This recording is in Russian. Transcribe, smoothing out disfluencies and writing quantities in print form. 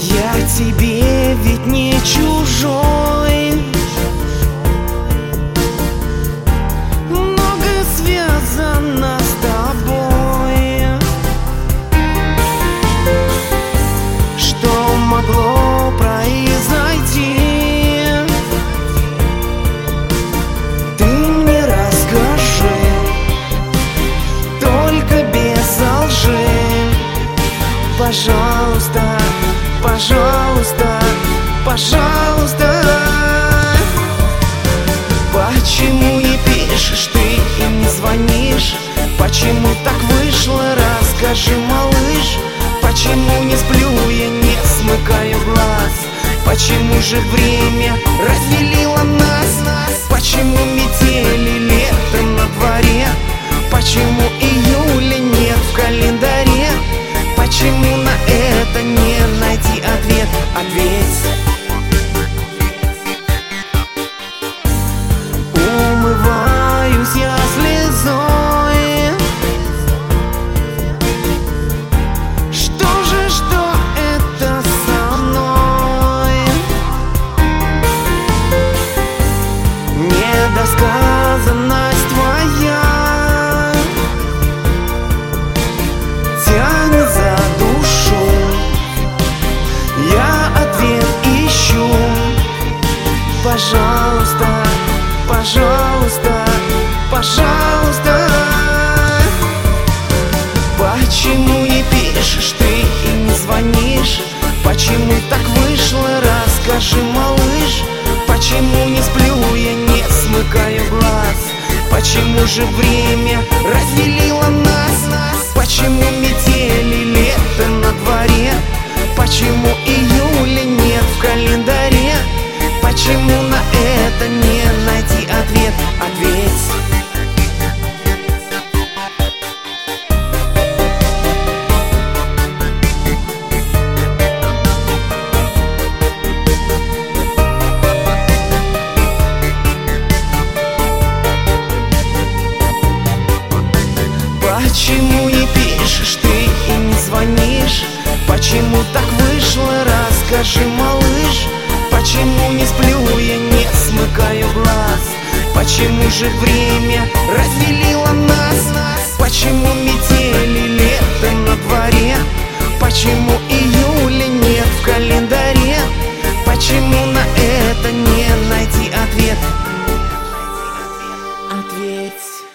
Я тебе ведь не чужой. Многое связано с тобой. Что могло произойти? Ты мне расскажи, только без лжи. Пожалуйста, пожалуйста, пожалуйста. Почему не пишешь ты и не звонишь? Почему так вышло, расскажи, малыш. Почему не сплю я, не смыкаю глаз? Почему же время разделило нас? Почему метели летом на дворе? Почему июля нет в календаре? Почему на это не найти ответ? Ответь. Умываюсь я слезой. Что это со мной? Недосказанность твоя тянет за душу. Я ответ ищу. Пожалуйста, пожалуйста, пожалуйста. Почему не пишешь ты и не звонишь? Почему так вышло, расскажи, малыш. Почему не сплю я, не смыкаю глаз? Почему же время разделило нас? Почему метели летом на дворе? Почему июля нет в календаре? Почему на это не найти ответ? Ответь. Почему не пишешь ты и не звонишь? Почему так вышло, расскажи, малыш. Почему не сплю я, не смыкаю глаз? Почему же время разделило нас? Почему метели летом на дворе? Почему июля нет в календаре? Почему на это не найти ответ? Ответь.